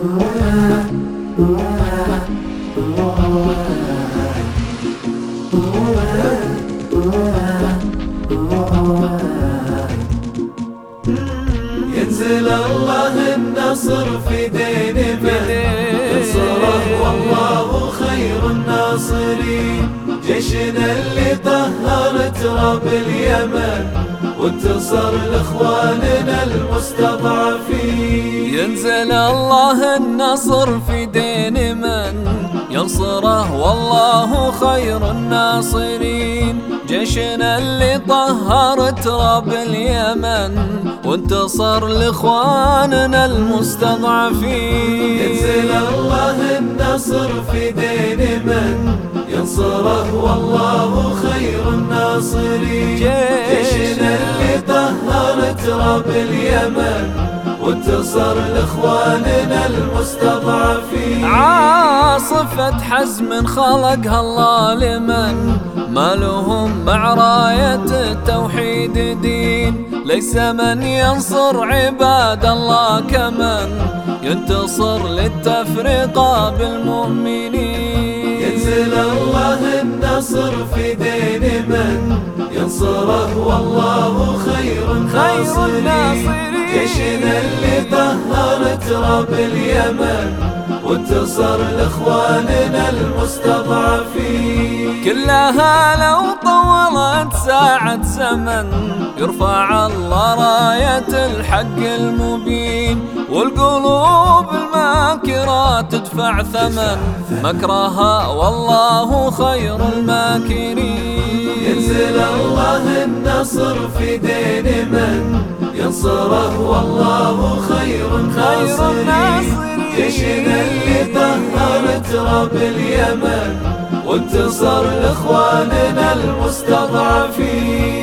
ينزل الله النصر في دين من ينصره والله خير الناصرين. جيشنا اللي طهر تراب اليمن وانتصر لاخواننا المستضعفين. ينزل الله النصر في دين من ينصره والله خير الناصرين. جيشنا اللي طهر تراب اليمن وانتصر لاخواننا المستضعفين. ينزل الله النصر في دين من ينصره والله خير الناصرين. جيشنا اللي طهر تراب اليمن وانتصر لاخواننا المستضعفين. عاصفة حزم خلقها الله لمن ما لهم مع راية التوحيد دين. ليس من ينصر عباد الله كمن ينتصر للتفرقة بالمؤمنين. ينزل الله النصر في دين من ينصره والله خير الناصرين. جيشنا اللي طهر تراب اليمن وانتصر لاخواننا المستضعفين. كلها لو طولت ساعة زمن يرفع الله راية الحق المبين. والقلوب الماكرة تدفع ثمن مكرها والله خير الماكرين. ينزل الله النصر في دين من ينصره والله خير الناصرين. جيشنا اللي طهر تراب اليمن وانتصر لاخواننا المستضعفين.